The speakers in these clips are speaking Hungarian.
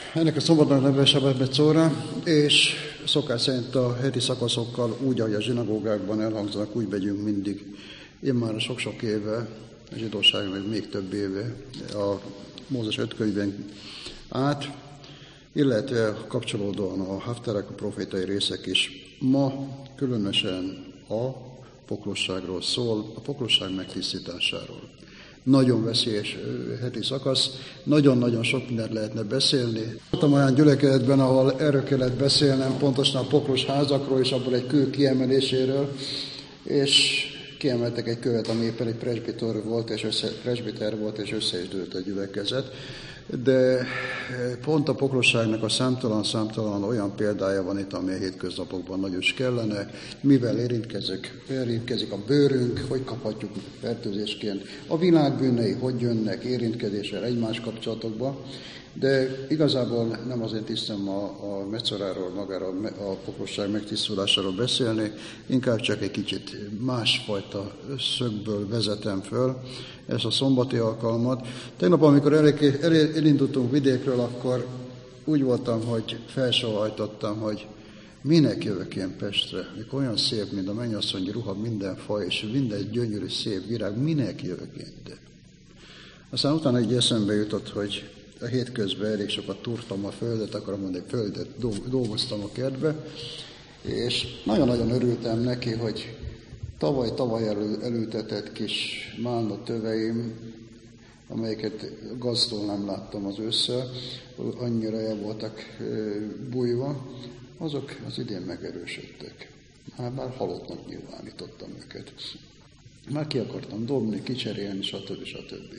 Ennek a szombatnak neve Sabbat Becóra, és szokás szerint a heti szakaszokkal úgy, ahogy a zsinagógákban elhangzanak, úgy megyünk mindig. Én már sok-sok éve, a zsidóság meg még több éve a Mózes 5 könyvén át, illetve kapcsolódóan a Haftarák, a profétai részek is. Ma különösen a poklosságról szól, a poklosság megtisztításáról. Nagyon veszélyes heti szakasz, nagyon-nagyon sok mindent lehetne beszélni. Voltam olyan gyülekezetben, ahol erről kellett beszélnem, pontosan a poklos házakról és abból egy kő kiemeléséről, és kiemeltek egy követ, ami éppen egy presbiter volt, és össze is dőlt a gyülekezet. De pont a poklosságnak a számtalan olyan példája van itt, ami a hétköznapokban nagyon is kellene, mivel érintkezik a bőrünk, hogy kaphatjuk fertőzésként, a világ bűnei, hogy jönnek érintkezéssel egymás kapcsolatokba, de igazából nem azért tisztem a meccoráról, magáról, a poklosság megtisztulásáról beszélni, inkább csak egy kicsit másfajta szögből vezetem föl ezt a szombati alkalmat. Tegnap, amikor elindultunk vidékről, akkor úgy voltam, hogy felsóhajtottam, hogy minek jövök én Pestre, mikor olyan szép, mint a mennyasszonyi ruha, minden faj, és minden gyönyörű szép virág, minek jövök én ide? Aztán utána egy eszembe jutott, hogy a hétközben elég sokat túrtam a földet, akarom mondani, földet dolgoztam a kertbe, és nagyon-nagyon örültem neki, hogy tavaly elültetett kis málna töveim, amelyeket gazdól nem láttam az ősszel, annyira el voltak bújva, azok az idén megerősödtek. Már halottnak nyilvánítottam őket. Már ki akartam dobni, kicserélni, stb.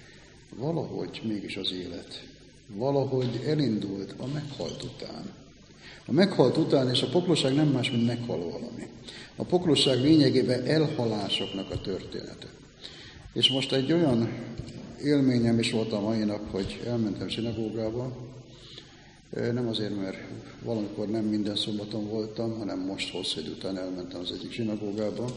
Valahogy mégis az élet. Valahogy elindult a meghalt után. A meghalt után, és a poklosság nem más, mint meghal valami. A poklosság lényegében elhalásoknak a története. És most egy olyan élményem is volt a mai nap, hogy elmentem zsinagógába. Nem azért, mert valamikor nem minden szombaton voltam, hanem most hosszú idő után elmentem az egyik zsinagógába,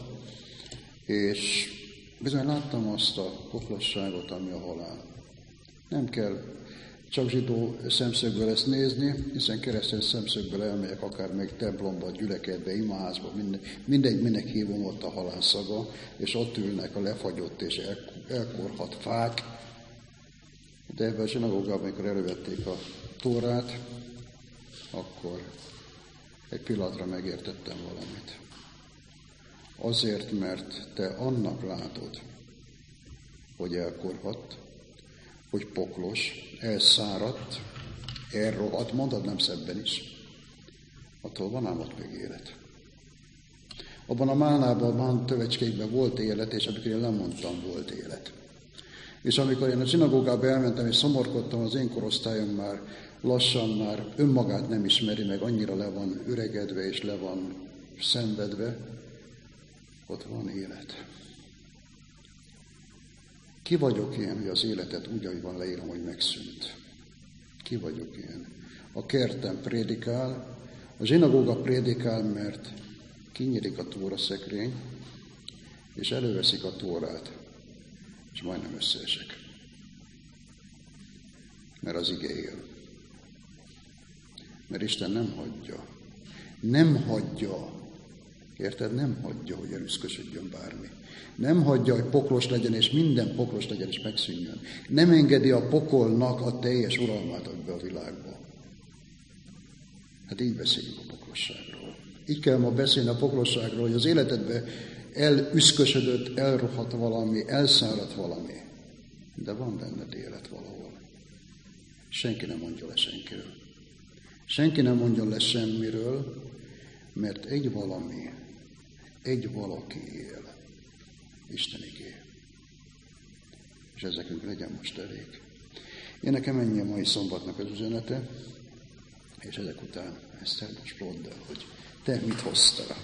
és bizony láttam azt a poklosságot, ami a halál. Nem kell csak zsidó szemszögből ezt nézni, hiszen keresztény szemszögből elmegyek akár meg templomba, gyülekezetbe, imaházba, mindegy, minek hívom ott a halálszaga, és ott ülnek a lefagyott és elkorhat fák. De ebben a zsinagógában, amikor elővették a tórát, akkor egy pillanatra megértettem valamit. Azért, mert te annak látod, hogy elkorhadt, hogy poklos, elszáradt, elrohadt, mondod nem szebben is. Attól van ám ott még élet. Abban a málnában, a málnatövecskékben volt élet, és amikor én lemondtam, volt élet. És amikor én a zsinagógába elmentem, és szomorkodtam, az én korosztályom már lassan már önmagát nem ismeri, meg annyira le van öregedve, és le van szenvedve, ott van élet. Ki vagyok én, hogy az életet úgy, ahogy van leírom, hogy megszűnt? Ki vagyok én? A kertem prédikál, a zsinagóga prédikál, mert kinyílik a tóra szekrény, és előveszik a tórát, és majdnem összeesek. Mert az ige él. Mert Isten nem hagyja. Nem hagyja. Érted? Nem hagyja, hogy erőszkösödjön bármi. Nem hagyja, hogy poklos legyen, és minden poklos legyen, és megszűnjön. Nem engedi a pokolnak a teljes uralmát ebbe a világba. Hát így beszélünk a poklosságról. Így kell ma beszélni a poklosságról, hogy az életedbe elüszkösödött, elrohadt valami, elszáradt valami. De van benned élet valahol. Senki nem mondja le senkiről. Senki nem mondjon le semmiről, mert egy valaki él. Isten igé. És ezekünk legyen most elég. Én nekem ennyi a mai szombatnak az üzenete, és ezek után Eszter, most mondd el, hogy te mit hoztál.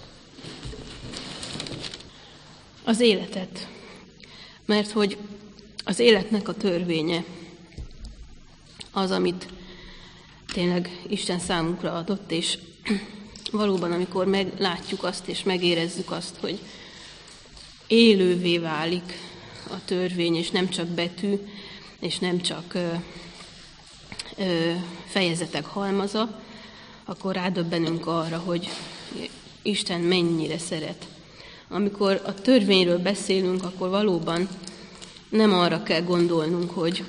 Az életet. Mert hogy az életnek a törvénye az, amit tényleg Isten számunkra adott, és valóban, amikor meglátjuk azt, és megérezzük azt, hogy élővé válik a törvény, és nem csak betű, és nem csak fejezetek halmaza, akkor rádöbbenünk arra, hogy Isten mennyire szeret. Amikor a törvényről beszélünk, akkor valóban nem arra kell gondolnunk, hogy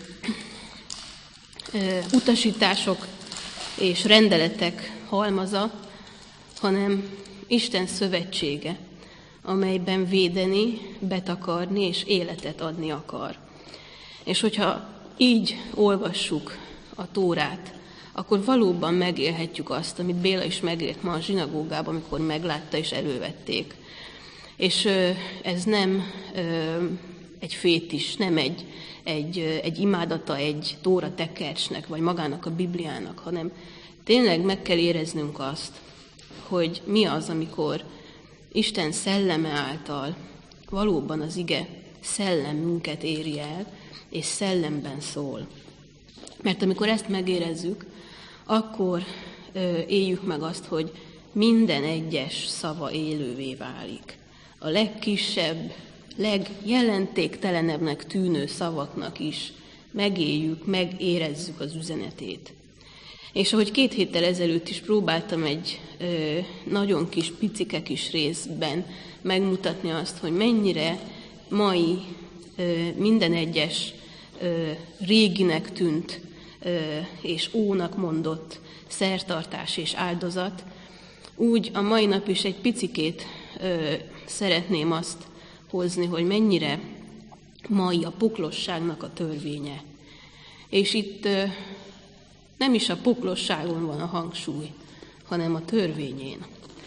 utasítások és rendeletek halmaza, hanem Isten szövetsége, amelyben védeni, betakarni és életet adni akar. És hogyha így olvassuk a Tórát, akkor valóban megélhetjük azt, amit Béla is megélt ma a zsinagógában, amikor meglátta és elővették. És ez nem egy fétis, nem egy imádata egy Tóra tekercsnek, vagy magának a Bibliának, hanem tényleg meg kell éreznünk azt, hogy mi az, amikor Isten szelleme által valóban az ige szellemünket éri el, és szellemben szól. Mert amikor ezt megérezzük, akkor éljük meg azt, hogy minden egyes szava élővé válik. A legkisebb, legjelentéktelenebbnek tűnő szavaknak is megéljük, megérezzük az üzenetét. És ahogy 2 héttel ezelőtt is próbáltam egy nagyon kis, picike kis részben megmutatni azt, hogy mennyire mai minden egyes réginek tűnt és ónak mondott szertartás és áldozat, úgy a mai nap is egy picikét szeretném azt hozni, hogy mennyire mai a poklosságnak a törvénye. És itt nem is a poklosságon van a hangsúly, hanem a törvényén.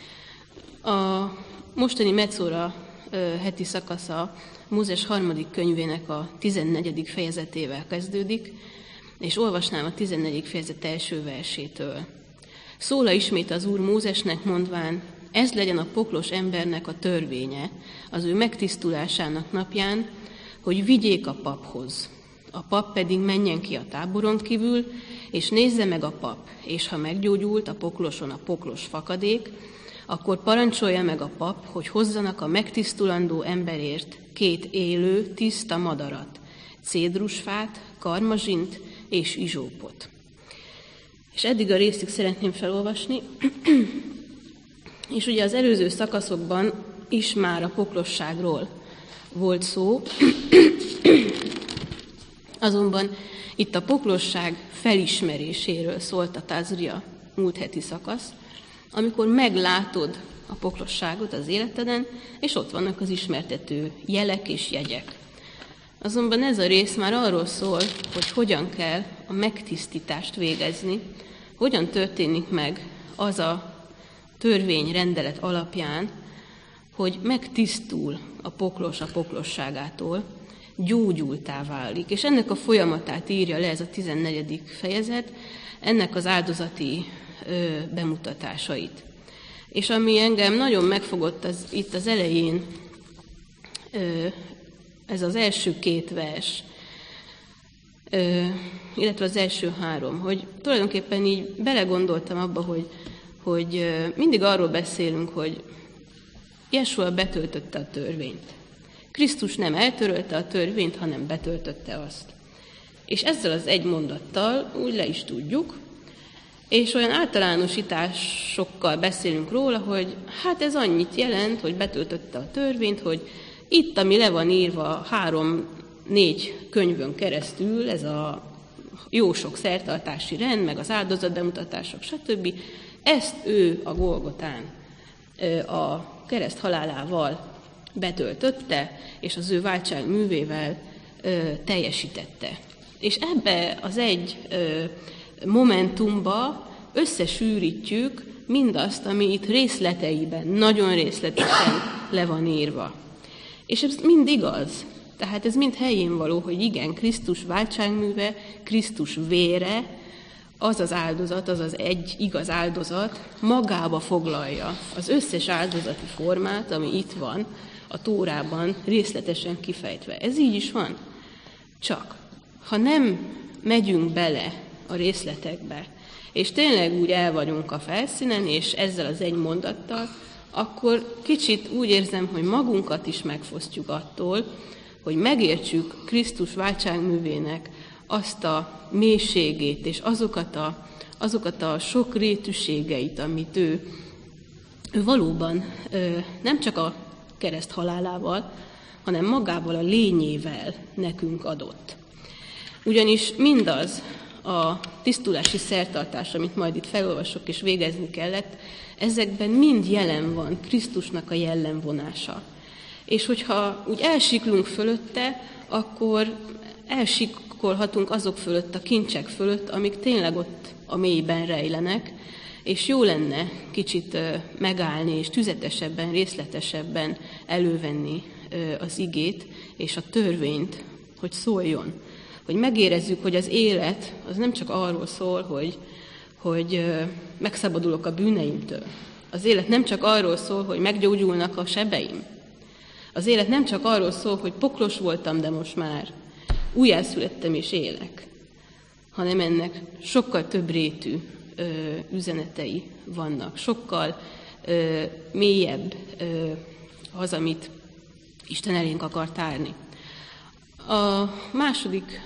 A mostani Metszóra heti szakasza Mózes 3. könyvének a 14. fejezetével kezdődik, és olvasnám a 14. fejezet első versétől. Szóla ismét az Úr Mózesnek mondván, ez legyen a poklos embernek a törvénye, az ő megtisztulásának napján, hogy vigyék a paphoz. A pap pedig menjen ki a táboron kívül, és nézze meg a pap, és ha meggyógyult a pokloson a poklos fakadék, akkor parancsolja meg a pap, hogy hozzanak a megtisztulandó emberért 2 élő, tiszta madarat, cédrusfát, karmazsint és izsópot. És eddig a részig szeretném felolvasni, és ugye az előző szakaszokban is már a poklosságról volt szó, azonban itt a poklosság felismeréséről szólt a Tázria múlt heti szakasz, amikor meglátod a poklosságot az életeden, és ott vannak az ismertető jelek és jegyek. Azonban ez a rész már arról szól, hogy hogyan kell a megtisztítást végezni, hogyan történik meg az a törvény rendelet alapján, hogy megtisztul a poklos a poklosságától, gyógyultá válik. És ennek a folyamatát írja le ez a 14. fejezet, ennek az áldozati bemutatásait. És ami engem nagyon megfogott itt az elején, ez az első 2 vers, illetve az első 3, hogy tulajdonképpen így belegondoltam abba, hogy mindig arról beszélünk, hogy Jesua betöltötte a törvényt. Krisztus nem eltörölte a törvényt, hanem betöltötte azt. És ezzel az egy mondattal úgy le is tudjuk, és olyan általánosításokkal beszélünk róla, hogy hát ez annyit jelent, hogy betöltötte a törvényt, hogy itt, ami le van írva 3-4 könyvön keresztül, ez a jó sok szertartási rend, meg az áldozatbemutatások, stb., ezt ő a Golgotán a kereszt halálával betöltötte, és az ő váltság művével teljesítette. És ebbe az egy momentumba összesűrítjük mindazt, ami itt részleteiben, nagyon részletesen le van írva. És ez mind igaz. Tehát ez mind helyén való, hogy igen, Krisztus váltságműve, Krisztus vére, az az áldozat, az az egy igaz áldozat magába foglalja az összes áldozati formát, ami itt van a Tórában részletesen kifejtve. Ez így is van. Csak, ha nem megyünk bele a részletekbe, és tényleg úgy el vagyunk a felszínen, és ezzel az egy mondattal, akkor kicsit úgy érzem, hogy magunkat is megfosztjuk attól, hogy megértsük Krisztus váltságművének azt a mélységét és azokat a sok rétűségeit, amit ő valóban nem csak a kereszt halálával, hanem magával a lényével nekünk adott. Ugyanis mindaz a tisztulási szertartás, amit majd itt felolvasok és végezni kellett, ezekben mind jelen van Krisztusnak a jellemvonása. És hogyha úgy elsiklunk fölötte, akkor elsikolhatunk azok fölött, a kincsek fölött, amik tényleg ott a mélyben rejlenek, és jó lenne kicsit megállni és tüzetesebben, részletesebben elővenni az igét és a törvényt, hogy szóljon. Hogy megérezzük, hogy az élet az nem csak arról szól, hogy megszabadulok a bűneimtől. Az élet nem csak arról szól, hogy meggyógyulnak a sebeim. Az élet nem csak arról szól, hogy poklos voltam, de most már újjászülettem és élek, hanem ennek sokkal több rétű üzenetei vannak. Sokkal mélyebb az, amit Isten elénk akar tárni. A második,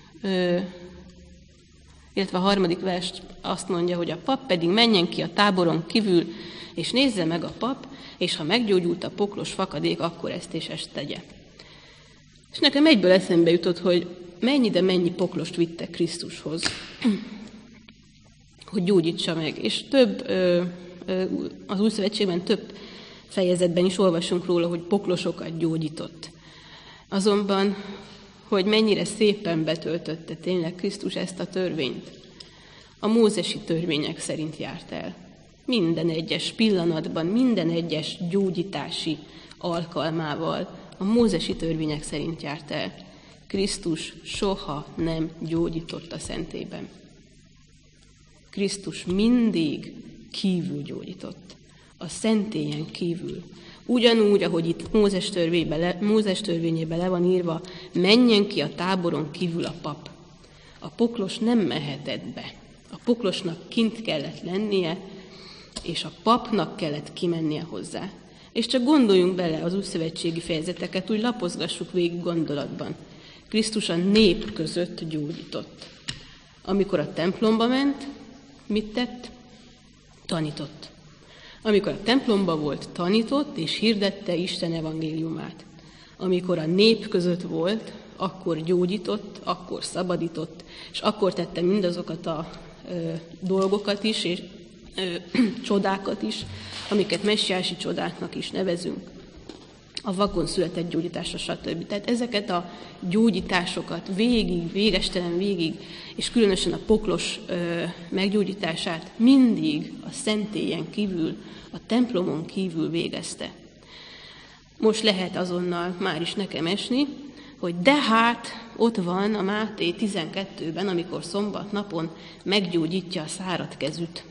illetve a harmadik vers azt mondja, hogy a pap pedig menjen ki a táboron kívül, és nézze meg a pap, és ha meggyógyult a poklos fakadék, akkor ezt és ezt tegye. És nekem egyből eszembe jutott, hogy mennyi poklost vittek Krisztushoz, hogy gyógyítsa meg. És az Új Szövetségben több fejezetben is olvasunk róla, hogy poklosokat gyógyított. Azonban, hogy mennyire szépen betöltötte tényleg Krisztus ezt a törvényt. A mózesi törvények szerint járt el. Minden egyes pillanatban, minden egyes gyógyítási alkalmával a mózesi törvények szerint járt el. Krisztus soha nem gyógyított a szentében. Krisztus mindig kívül gyógyított. A szentélyen kívül. Ugyanúgy, ahogy itt Mózes törvényében le van írva, menjen ki a táboron kívül a pap. A poklos nem mehetett be. A poklosnak kint kellett lennie, és a papnak kellett kimennie hozzá. És csak gondoljunk bele az újszövetségi fejezeteket, úgy lapozgassuk végig gondolatban. Krisztus a nép között gyógyított. Amikor a templomba ment, mit tett? Tanított. Amikor a templomba volt, tanított és hirdette Isten evangéliumát. Amikor a nép között volt, akkor gyógyított, akkor szabadított, és akkor tette mindazokat a dolgokat is, és csodákat is, amiket messiási csodáknak is nevezünk. A vakon született gyógyításra, stb. Tehát ezeket a gyógyításokat végestelen végig, és különösen a poklos meggyógyítását mindig a szentélyen kívül, a templomon kívül végezte. Most lehet azonnal már is nekem esni, hogy de hát ott van a Máté 12-ben, amikor szombat napon meggyógyítja a száradt kezűt.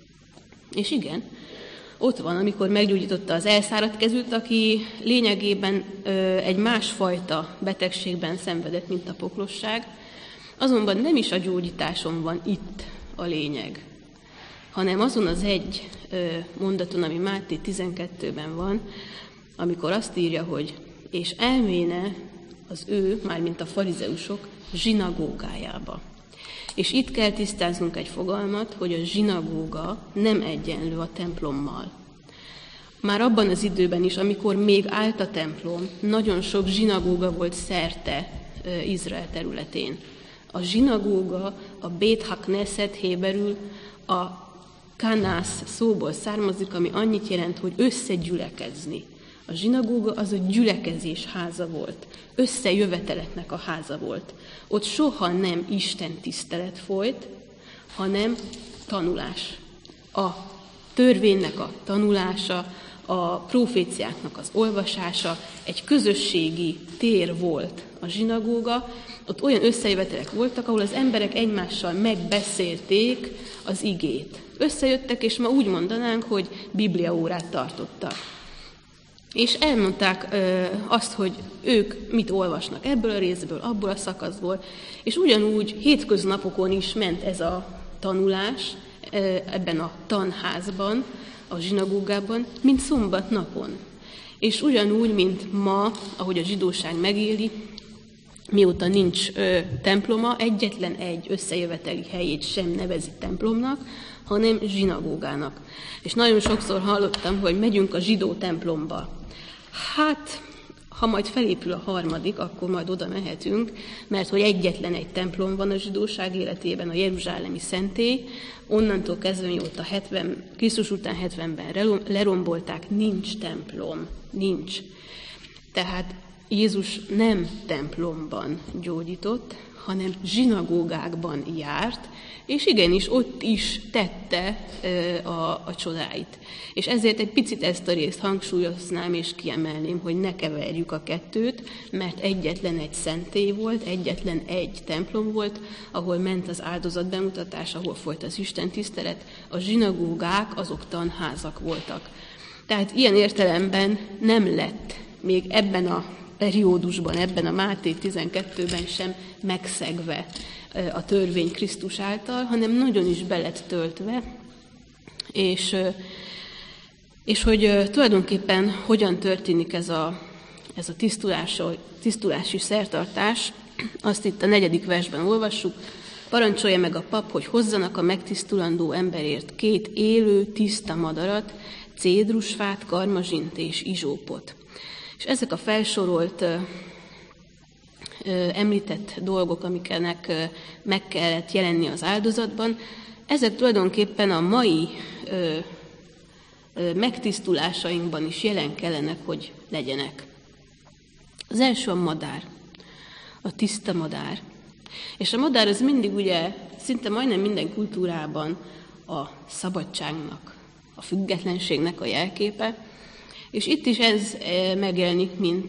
És igen, ott van, amikor meggyógyította az elszáradt kezűt, aki lényegében egy másfajta betegségben szenvedett, mint a poklosság. Azonban nem is a gyógyításon van itt a lényeg, hanem azon az egy mondaton, ami Máté 12-ben van, amikor azt írja, hogy és elméne az ő, mármint a farizeusok, zsinagógájába. És itt kell tisztáznunk egy fogalmat, hogy a zsinagóga nem egyenlő a templommal. Már abban az időben is, amikor még állt a templom, nagyon sok zsinagóga volt szerte Izrael területén. A zsinagóga, a Bét HaKnesset héberül, a kanász szóból származik, ami annyit jelent, hogy összegyülekezni. A zsinagóga az a gyülekezés háza volt, összejöveteleknek a háza volt. Ott soha nem Isten tisztelet folyt, hanem tanulás. A törvénynek a tanulása, a proféciáknak az olvasása, egy közösségi tér volt a zsinagóga. Ott olyan összejövetelek voltak, ahol az emberek egymással megbeszélték az igét. Összejöttek, és ma úgy mondanánk, hogy bibliaórát tartottak. És elmondták azt, hogy ők mit olvasnak ebből a részből, abból a szakaszból, és ugyanúgy hétköznapokon is ment ez a tanulás ebben a tanházban, a zsinagógában, mint szombatnapon. És ugyanúgy, mint ma, ahogy a zsidóság megéli, mióta nincs temploma, egyetlen egy összejöveteli helyét sem nevezi templomnak, hanem zsinagógának. És nagyon sokszor hallottam, hogy megyünk a zsidó templomba. Hát, ha majd felépül a harmadik, akkor majd oda mehetünk, mert hogy egyetlen egy templom van a zsidóság életében, a jeruzsálemi szentély, onnantól kezdve, mióta Krisztus után 70-ben lerombolták, nincs templom, nincs. Tehát Jézus nem templomban gyógyított, hanem zsinagógákban járt, és igenis ott is tette a csodáit. És ezért egy picit ezt a részt hangsúlyoznám és kiemelném, hogy ne keverjük a kettőt, mert egyetlen egy szentély volt, egyetlen egy templom volt, ahol ment az áldozat bemutatás, ahol folyt az istentisztelet, a zsinagógák azok tanházak voltak. Tehát ilyen értelemben nem lett még ebben a periódusban, ebben a Máté 12-ben sem megszegve a törvény Krisztus által, hanem nagyon is be lett töltve, és hogy tulajdonképpen hogyan történik ez a tisztulási szertartás, azt itt a 4. versben olvassuk. Parancsolja meg a pap, hogy hozzanak a megtisztulandó emberért 2 élő, tiszta madarat, cédrusfát, karmazsint és izsópot. És ezek a felsorolt említett dolgok, amiknek meg kellett jelenni az áldozatban, ezek tulajdonképpen a mai megtisztulásainkban is jelen kellenek, hogy legyenek. Az első a madár, a tiszta madár. És a madár az mindig ugye szinte majdnem minden kultúrában a szabadságnak, a függetlenségnek a jelképe, és itt is ez megjelenik,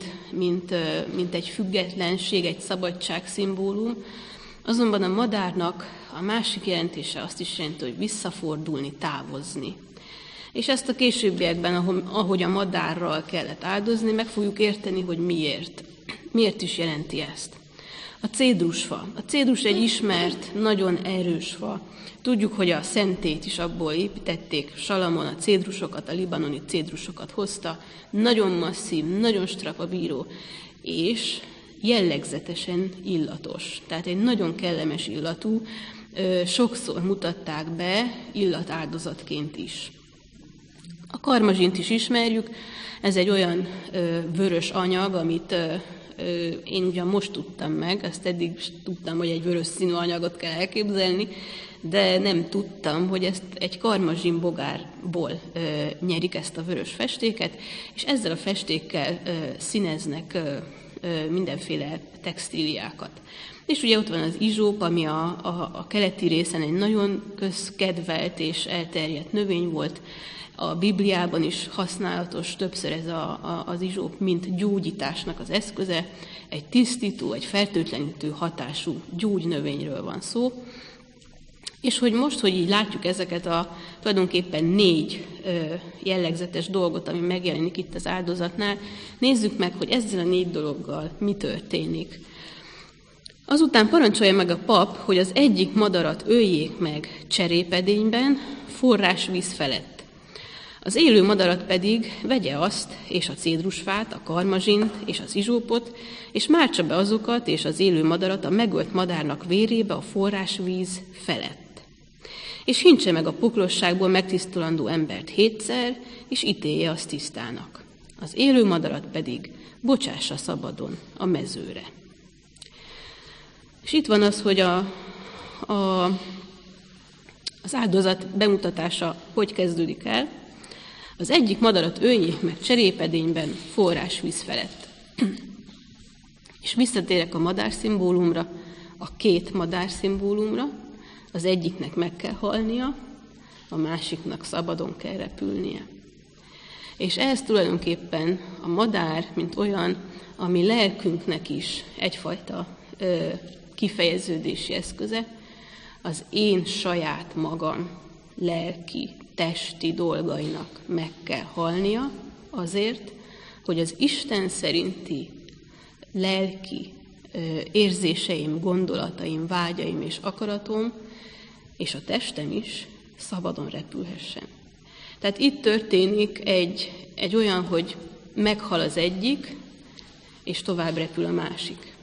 mint egy függetlenség, egy szabadság szimbólum. Azonban a madárnak a másik jelentése azt is jelenti, hogy visszafordulni, távozni. És ezt a későbbiekben, ahogy a madárral kellett áldozni, meg fogjuk érteni, hogy miért. Miért is jelenti ezt? A cédrusfa. A cédrus egy ismert, nagyon erős fa. Tudjuk, hogy a szentét is abból építették, Salamon a cédrusokat, a libanoni cédrusokat hozta, nagyon masszív, nagyon strapabíró, és jellegzetesen illatos. Tehát egy nagyon kellemes illatú, sokszor mutatták be illatáldozatként is. A karmazsint is ismerjük, ez egy olyan vörös anyag, amit én ugyan most tudtam meg, ezt eddig tudtam, hogy egy vörös színű anyagot kell elképzelni, de nem tudtam, hogy ezt egy karmazsin bogárból nyerik ezt a vörös festéket, és ezzel a festékkel színeznek mindenféle textíliákat. És ugye ott van az izsóp, ami a keleti részen egy nagyon közkedvelt és elterjedt növény volt. A Bibliában is használatos többször ez az izsóp, mint gyógyításnak az eszköze. Egy tisztító, egy fertőtlenítő hatású gyógynövényről van szó. És hogy most, hogy így látjuk ezeket a tulajdonképpen 4 jellegzetes dolgot, ami megjelenik itt az áldozatnál, nézzük meg, hogy ezzel a 4 dologgal mi történik. Azután parancsolja meg a pap, hogy az egyik madarat öljék meg cserépedényben, forrásvíz felett. Az élő madarat pedig vegye azt, és a cédrusfát, a karmazsint és az izsópot, és mártsa be azokat és az élő madarat a megölt madárnak vérébe a forrásvíz felett. És hintse meg a poklosságból megtisztulandó embert 7-szer, és ítélje azt tisztának. Az élő madarat pedig bocsássa szabadon a mezőre. És itt van az, hogy az áldozat bemutatása hogy kezdődik el. Az egyik madarat öljék meg cserépedényben forrásvíz felett. És visszatérek a madárszimbólumra, a 2 madárszimbólumra. Az egyiknek meg kell halnia, a másiknak szabadon kell repülnie. És ez tulajdonképpen a madár, mint olyan, ami lelkünknek is egyfajta kifejeződési eszköze, az én saját magam lelki, testi dolgainak meg kell halnia azért, hogy az Isten szerinti lelki érzéseim, gondolataim, vágyaim és akaratom, és a testem is szabadon repülhessen. Tehát itt történik egy olyan, hogy meghal az egyik, és tovább repül a másik.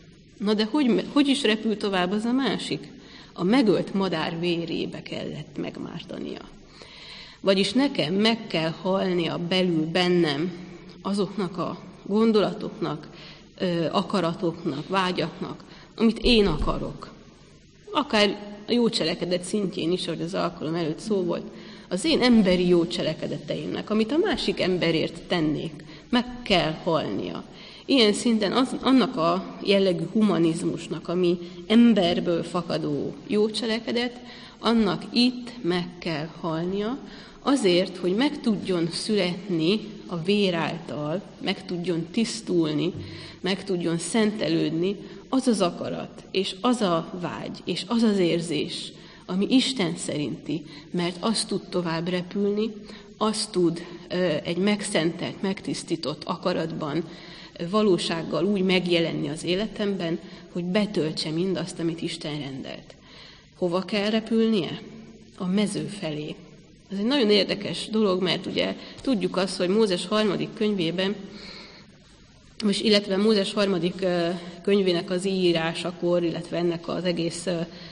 Na de hogy is repül tovább az a másik? A megölt madár vérébe kellett megmártania. Vagyis nekem meg kell halnia belül bennem azoknak a gondolatoknak, akaratoknak, vágyaknak, amit én akarok. Akár a jó cselekedet szintjén is, ahogy az alkalom előtt szó volt, az én emberi jó cselekedeteimnek, amit a másik emberért tennék, meg kell halnia. Ilyen szinten annak a jellegű humanizmusnak, ami emberből fakadó jó cselekedet, annak itt meg kell halnia, azért, hogy meg tudjon születni a vér által, meg tudjon tisztulni, meg tudjon szentelődni az az akarat, és az a vágy, és az az érzés, ami Isten szerinti, mert az tud tovább repülni, az tud egy megszentelt, megtisztított akaratban, valósággal úgy megjelenni az életemben, hogy betöltse mindazt, amit Isten rendelt. Hova kell repülnie? A mező felé. Ez egy nagyon érdekes dolog, mert ugye tudjuk azt, hogy Mózes 3. könyvében, illetve Mózes 3. könyvének az írásakor, illetve ennek az egész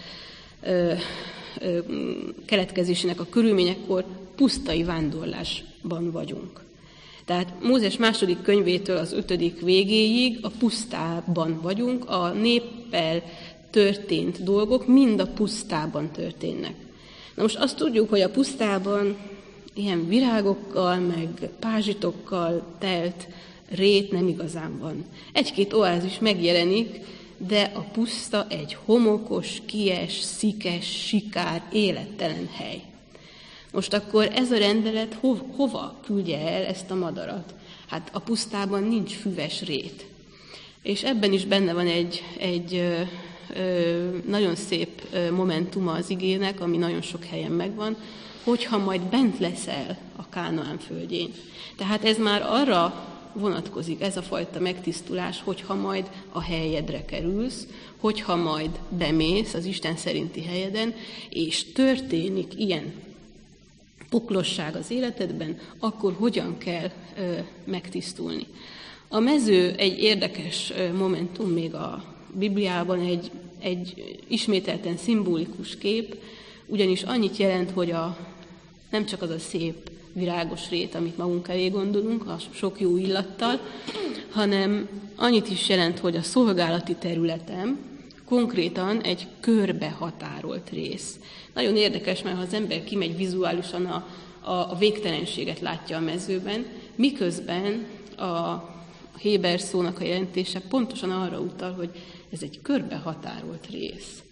keletkezésének a körülményekor pusztai vándorlásban vagyunk. Tehát Mózes 2. könyvétől az 5. végéig a pusztában vagyunk, a néppel történt dolgok mind a pusztában történnek. Na most azt tudjuk, hogy a pusztában ilyen virágokkal, meg pázsitokkal telt rét nem igazán van. Egy-két oázis megjelenik, de a puszta egy homokos, kies, szikes, sikár, élettelen hely. Most akkor ez a rendelet hova küldje el ezt a madarat? Hát a pusztában nincs füves rét. És ebben is benne van egy nagyon szép momentuma az igének, ami nagyon sok helyen megvan, hogyha majd bent leszel a Kánaán földjén. Tehát ez már arra vonatkozik, ez a fajta megtisztulás, hogyha majd a helyedre kerülsz, hogyha majd bemész az Isten szerinti helyeden, és történik ilyen poklosság az életedben, akkor hogyan kell megtisztulni. A mező egy érdekes momentum még a Bibliában, egy ismételten szimbolikus kép, ugyanis annyit jelent, hogy nem csak az a szép, virágos rét, amit magunk elé gondolunk, a sok jó illattal, hanem annyit is jelent, hogy a szolgálati területem konkrétan egy körbe határolt rész. Nagyon érdekes, mert ha az ember kimegy vizuálisan, a végtelenséget látja a mezőben, miközben a Héber szónak a jelentése pontosan arra utal, hogy ez egy körbe határolt rész.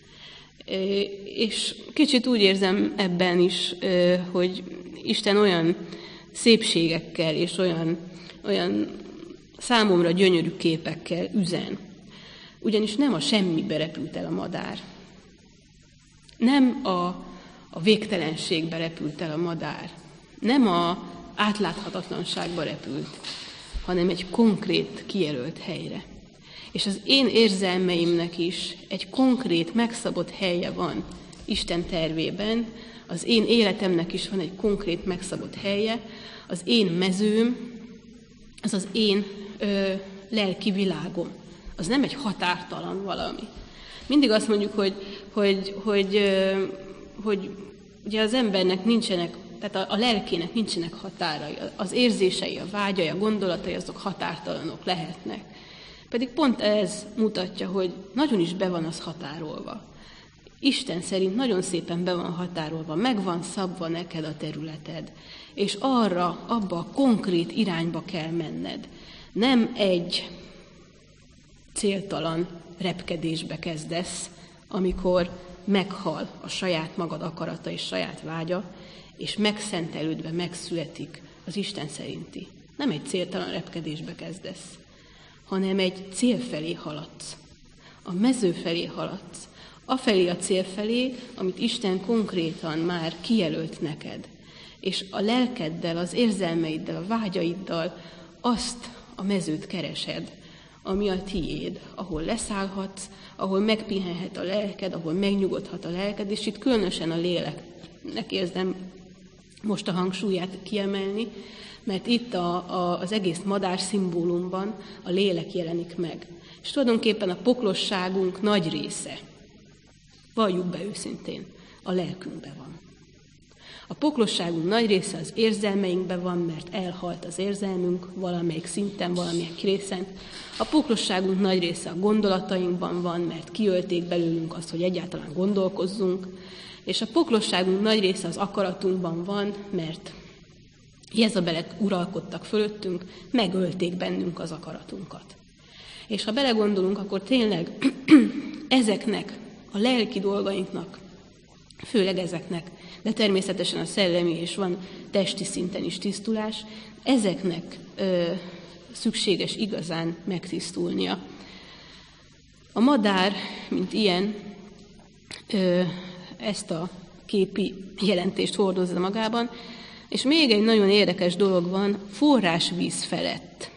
És kicsit úgy érzem ebben is, hogy Isten olyan szépségekkel és olyan számomra gyönyörű képekkel üzen. Ugyanis nem a semmibe repült el a madár. Nem a végtelenségbe repült el a madár. Nem a átláthatatlanságba repült, hanem egy konkrét, kijelölt helyre. És az én érzelmeimnek is egy konkrét, megszabott helye van Isten tervében, az én életemnek is van egy konkrét, megszabott helye, az én mezőm, az az én lelki világom. Az nem egy határtalan valami. Mindig azt mondjuk, hogy ugye az embernek nincsenek, tehát a lelkének nincsenek határai, az érzései, a vágyai, a gondolatai, azok határtalanok lehetnek. Pedig pont ez mutatja, hogy nagyon is be van az határolva. Isten szerint nagyon szépen be van határolva, meg van szabva neked a területed, és abba a konkrét irányba kell menned. Nem egy céltalan repkedésbe kezdesz, amikor meghal a saját magad akarata és saját vágya, és megszentelődve megszületik az Isten szerinti. Nem egy céltalan repkedésbe kezdesz, hanem egy cél felé haladsz. A mező felé haladsz. Afelé a cél felé, amit Isten konkrétan már kijelölt neked. És a lelkeddel, az érzelmeiddel, a vágyaiddal azt a mezőt keresed, ami a tiéd, ahol leszállhatsz, ahol megpihenhet a lelked, ahol megnyugodhat a lelked, és itt különösen a léleknek érzem most a hangsúlyát kiemelni, mert itt az egész madár szimbólumban a lélek jelenik meg. És tulajdonképpen a poklosságunk nagy része, valljuk be őszintén, a lelkünkben van. A poklosságunk nagy része az érzelmeinkben van, mert elhalt az érzelmünk valamelyik szinten, valamilyen részen. A poklosságunk nagy része a gondolatainkban van, mert kiölték belőlünk azt, hogy egyáltalán gondolkozzunk. És a poklosságunk nagy része az akaratunkban van, mert Jezabelek uralkodtak fölöttünk, megölték bennünk az akaratunkat. És ha belegondolunk, akkor tényleg ezeknek a lelki dolgainknak, főleg ezeknek, de természetesen a szellemi és van testi szinten is tisztulás, ezeknek szükséges igazán megtisztulnia. A madár, mint ilyen, ezt a képi jelentést hordozza magában, és még egy nagyon érdekes dolog van, forrásvíz felett.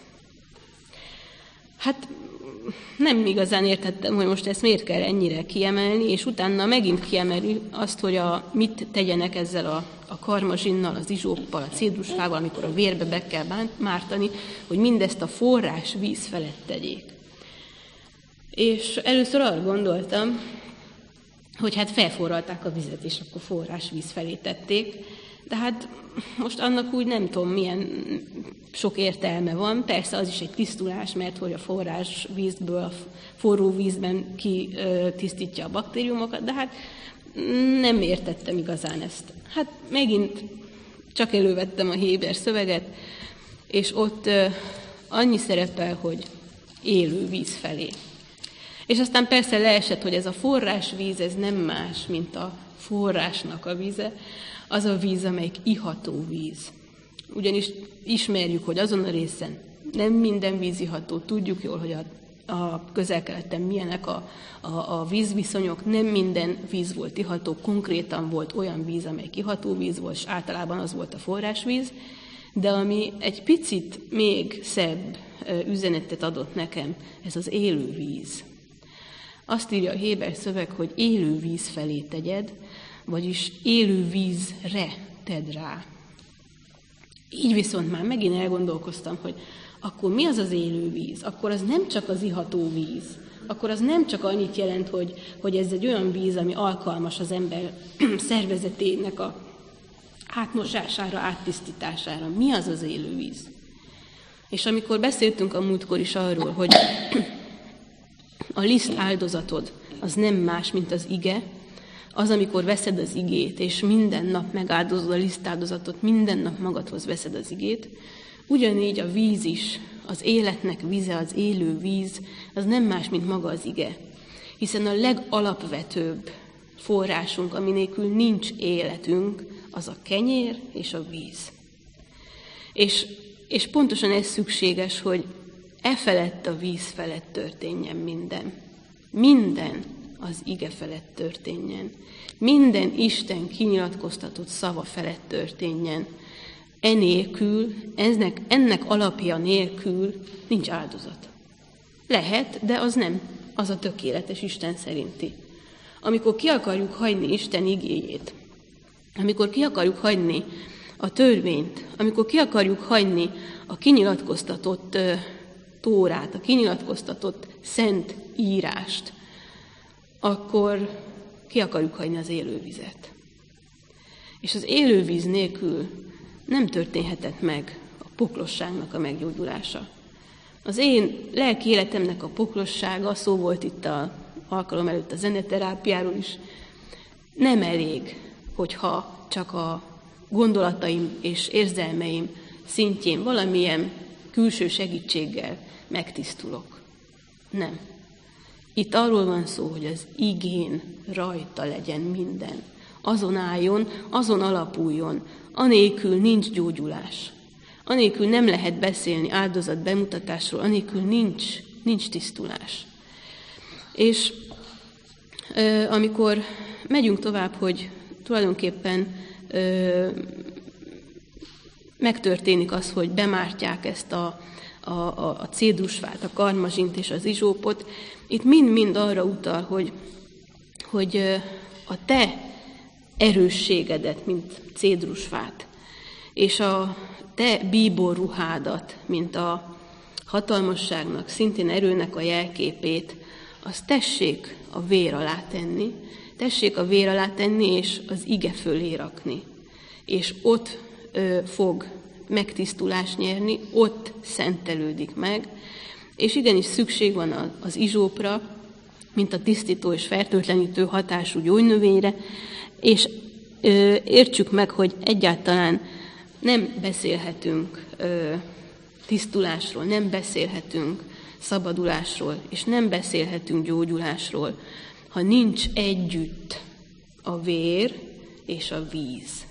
Hát nem igazán értettem, hogy most ezt miért kell ennyire kiemelni, és utána megint kiemeli azt, hogy mit tegyenek ezzel a karmazsinnal, az izsóppal, a cédrusfával, amikor a vérbe be kell mártani, hogy mindezt a forrásvíz felett tegyék. És először arra gondoltam, hogy hát felforralták a vizet, és akkor forrásvíz felé tették, de hát most annak úgy nem tudom, milyen sok értelme van. Persze az is egy tisztulás, mert hogy a forrásvízből, a forró vízben kitisztítja a baktériumokat, de hát nem értettem igazán ezt. Hát megint csak elővettem a Héber szöveget, és ott annyi szerepel, hogy élő víz felé. És aztán persze leesett, hogy ez a forrásvíz, ez nem más, mint a forrásnak a víze, az a víz, amelyik iható víz. Ugyanis ismerjük, hogy azon a részen nem minden víz iható, tudjuk jól, hogy a Közel-Keleten milyenek a vízviszonyok, nem minden víz volt iható, konkrétan volt olyan víz, amelyik iható víz volt, és általában az volt a forrásvíz, de ami egy picit még szebb üzenetet adott nekem, ez az élő víz. Azt írja a Héber szöveg, hogy élő víz felé tegyed, vagyis élő vízre tedd rá. Így viszont már megint elgondolkoztam, hogy akkor mi az az élő víz? Akkor az nem csak az iható víz. Akkor az nem csak annyit jelent, hogy ez egy olyan víz, ami alkalmas az ember szervezetének a átmosására, áttisztítására. Mi az az élő víz? És amikor beszéltünk a múltkor is arról, hogy a liszt áldozatod az nem más, mint az ige, az, amikor veszed az igét, és minden nap megáldozod a lisztáldozatot, minden nap magadhoz veszed az igét, ugyanígy a víz is, az életnek víze, az élő víz, az nem más, mint maga az ige. Hiszen a legalapvetőbb forrásunk, ami nélkül nincs életünk, az a kenyér és a víz. És pontosan ez szükséges, hogy e felett a víz felett történjen minden. Minden az ige felett történjen. Minden Isten kinyilatkoztatott szava felett történjen. Enélkül, ennek alapja nélkül nincs áldozat. Lehet, de az nem. Az a tökéletes Isten szerinti. Amikor ki akarjuk hagyni Isten igéjét, amikor ki akarjuk hagyni a törvényt, amikor ki akarjuk hagyni a kinyilatkoztatott Tórát, a kinyilatkoztatott szent írást, akkor ki akarjuk hagyni az élővizet. És az élővíz nélkül nem történhetett meg a poklosságnak a meggyógyulása. Az én lelki életemnek a poklossága, szó volt itt az alkalom előtt a zeneterápiáról is, nem elég, hogyha csak a gondolataim és érzelmeim szintjén valamilyen külső segítséggel megtisztulok. Nem. Itt arról van szó, hogy az igén rajta legyen minden. Azon álljon, azon alapuljon. Anélkül nincs gyógyulás. Anélkül nem lehet beszélni áldozat bemutatásról, anélkül nincs tisztulás. És amikor megyünk tovább, hogy tulajdonképpen megtörténik az, hogy bemártják ezt a cédrusfát, a karmazsint és az izsópot, itt mind-mind arra utal, hogy a te erősségedet, mint cédrusfát, és a te bíborruhádat, mint a hatalmasságnak, szintén erőnek a jelképét, azt tessék a vér alá tenni, és az ige fölé rakni. És ott fog megtisztulást nyerni, ott szentelődik meg, és igenis szükség van az izsópra, mint a tisztító és fertőtlenítő hatású gyógynövényre, és értsük meg, hogy egyáltalán nem beszélhetünk tisztulásról, nem beszélhetünk szabadulásról, és nem beszélhetünk gyógyulásról, ha nincs együtt a vér és a víz.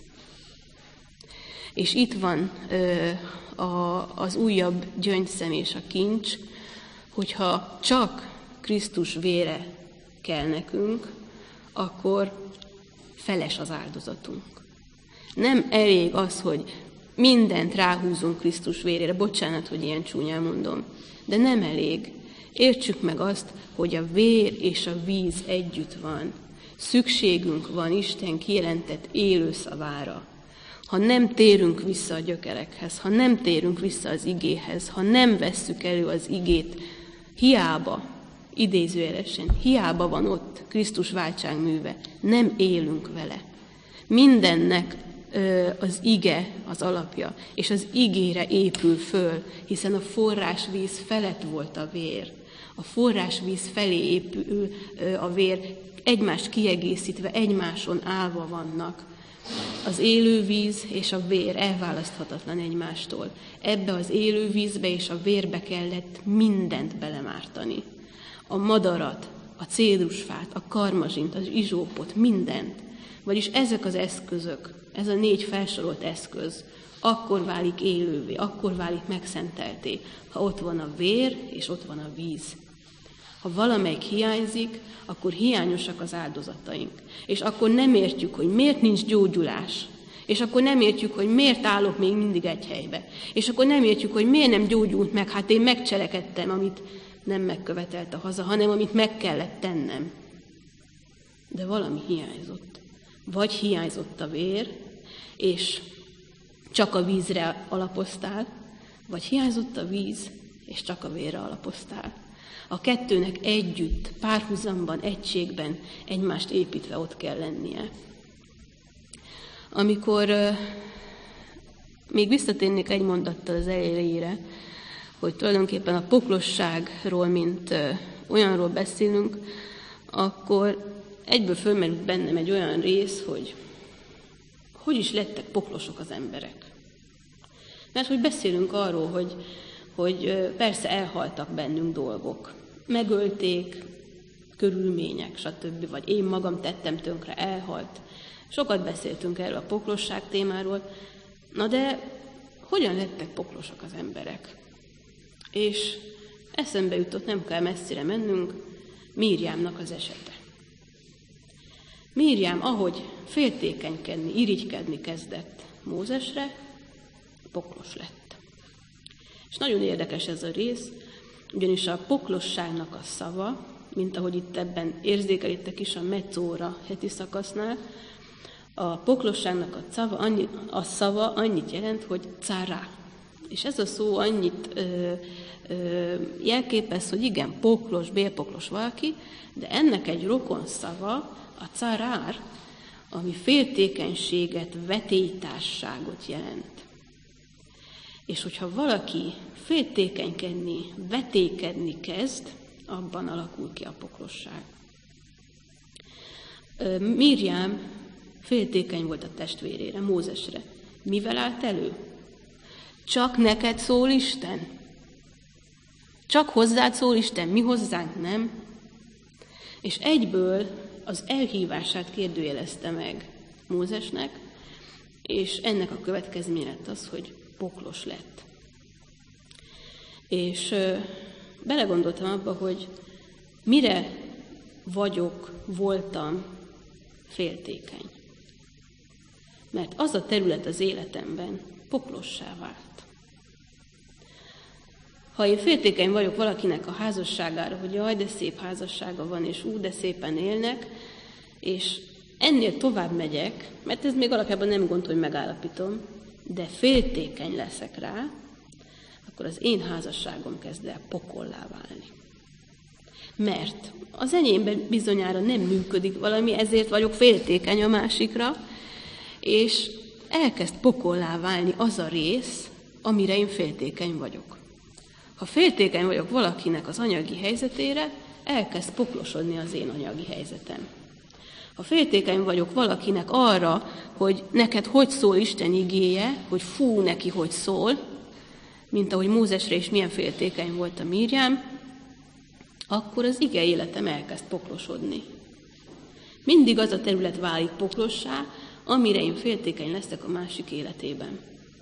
És itt van az újabb gyöngyszem és a kincs, hogyha csak Krisztus vére kell nekünk, akkor feles az áldozatunk. Nem elég az, hogy mindent ráhúzunk Krisztus vérére, bocsánat, hogy ilyen csúnyán mondom, de nem elég. Értsük meg azt, hogy a vér és a víz együtt van. Szükségünk van Isten kijelentett élő szavára. Ha nem térünk vissza a gyökerekhez, ha nem térünk vissza az igéhez, ha nem vesszük elő az igét, hiába, idézőjelesen, hiába van ott Krisztus váltságműve, nem élünk vele. Mindennek az ige az alapja, és az igére épül föl, hiszen a forrásvíz felett volt a vér. A forrásvíz felé épül a vér, egymást kiegészítve, egymáson állva vannak. Az élő víz és a vér elválaszthatatlan egymástól. Ebbe az élő vízbe és a vérbe kellett mindent belemártani. A madarat, a cédrusfát, a karmazsint, az izsópot, mindent. Vagyis ezek az eszközök, ez a 4 felsorolt eszköz, akkor válik élővé, akkor válik megszentelté, ha ott van a vér és ott van a víz. Ha valamelyik hiányzik, akkor hiányosak az áldozataink. És akkor nem értjük, hogy miért nincs gyógyulás. És akkor nem értjük, hogy miért állok még mindig egy helybe. És akkor nem értjük, hogy miért nem gyógyult meg. Hát én megcselekedtem, amit nem megkövetelt a haza, hanem amit meg kellett tennem. De valami hiányzott. Vagy hiányzott a vér, és csak a vízre alapoztál, vagy hiányzott a víz, és csak a vérre alapoztál. A kettőnek együtt, párhuzamban, egységben, egymást építve ott kell lennie. Amikor még visszatérnék egy mondattal az elejére, hogy tulajdonképpen a poklosságról, mint olyanról beszélünk, akkor egyből fölmerült bennem egy olyan rész, hogy is lettek poklosok az emberek. Mert hogy beszélünk arról, hogy persze elhaltak bennünk dolgok. Megölték, körülmények, stb. Vagy én magam tettem tönkre, elhalt. Sokat beszéltünk erről a poklosság témáról. Na de hogyan lettek poklosok az emberek? És eszembe jutott, nem kell messzire mennünk, Mírjámnak az esete. Mírjám, ahogy féltékenykedni, irigykedni kezdett Mózesre, poklos lett. És nagyon érdekes ez a rész, ugyanis a poklosságnak a szava, mint ahogy itt ebben érzékelitek is a mezzóra heti szakasznál, a poklosságnak a szava annyit jelent, hogy cara. És ez a szó annyit jelképez, hogy igen, poklos, bélpoklos valaki, de ennek egy rokon szava, a carár, ami féltékenységet, vetélytárságot jelent. És hogyha valaki féltékenykedni, vetékedni kezd, abban alakul ki a poklosság. Mírjám féltékeny volt a testvérére, Mózesre. Mivel állt elő? Csak neked szól Isten? Csak hozzád szól Isten, mi hozzánk nem? És egyből az elhívását kérdőjelezte meg Mózesnek, és ennek a következménye lett az, hogy poklos lett. És belegondoltam abba, hogy mire voltam féltékeny. Mert az a terület az életemben poklossá vált. Ha én féltékeny vagyok valakinek a házasságára, hogy jaj, de szép házassága van, és de szépen élnek, és ennél tovább megyek, mert ez még alapjában nem gond, hogy megállapítom, de féltékeny leszek rá, akkor az én házasságom kezd el pokollá válni. Mert az enyémben bizonyára nem működik valami, ezért vagyok féltékeny a másikra, és elkezd pokollá válni az a rész, amire én féltékeny vagyok. Ha féltékeny vagyok valakinek az anyagi helyzetére, elkezd poklosodni az én anyagi helyzetem. Ha féltékeny vagyok valakinek arra, hogy neked hogy szól Isten igéje, hogy fú, neki hogy szól, mint ahogy Mózesre is milyen féltékeny volt a Mírjám, akkor az ige életem elkezd poklosodni. Mindig az a terület válik poklossá, amire én féltékeny leszek a másik életében.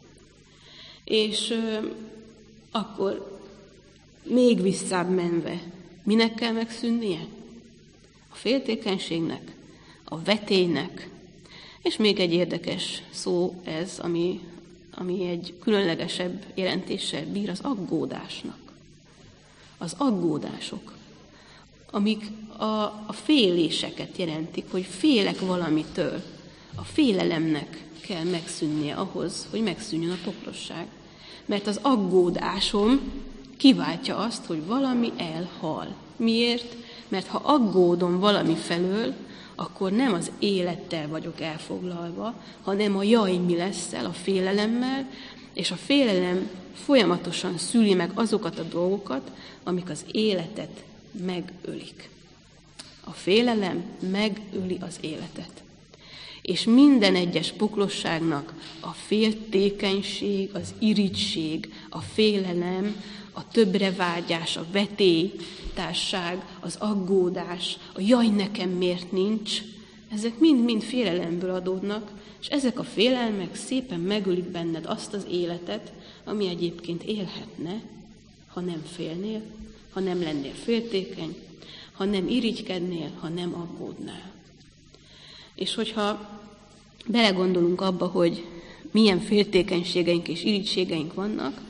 És akkor még visszább menve, minek kell megszűnnie? A féltékenységnek, a vetélynek, és még egy érdekes szó ez, ami egy különlegesebb jelentéssel bír, az aggódásnak. Az aggódások, amik a féléseket jelentik, hogy félek valamitől. A félelemnek kell megszűnnie ahhoz, hogy megszűnjön a poklosság. Mert az aggódásom kiváltja azt, hogy valami elhal. Miért? Mert ha aggódom valami felől, akkor nem az élettel vagyok elfoglalva, hanem a jaj mi leszel, a félelemmel, és a félelem folyamatosan szüli meg azokat a dolgokat, amik az életet megölik. A félelem megöli az életet. És minden egyes poklosságnak a féltékenység, az irigység, a félelem, a többrevágyás, a vetélytárság, az aggódás, a jaj, nekem miért nincs, ezek mind-mind félelemből adódnak, és ezek a félelmek szépen megölik benned azt az életet, ami egyébként élhetne, ha nem félnél, ha nem lennél féltékeny, ha nem irigykednél, ha nem aggódnál. És hogyha belegondolunk abba, hogy milyen féltékenységeink és irigységeink vannak,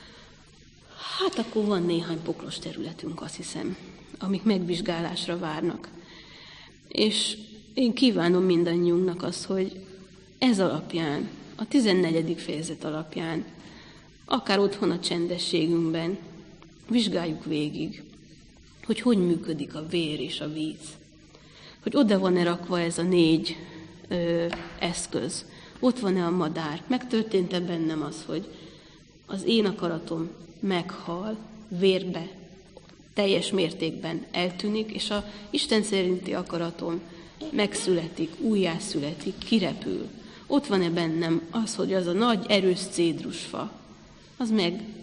hát akkor van néhány poklos területünk, azt hiszem, amik megvizsgálásra várnak. És én kívánom mindannyiunknak azt, hogy ez alapján, a 14. fejezet alapján, akár otthon a csendességünkben, vizsgáljuk végig, hogy működik a vér és a víz. Hogy oda van-e rakva ez a 4 eszköz. Ott van-e a madár. Megtörtént-e bennem az, hogy az én akaratom meghal, vérbe, teljes mértékben eltűnik, és a Isten szerinti akaratom megszületik, újjászületik, kirepül. Ott van-e bennem az, hogy az a nagy erős cédrusfa, az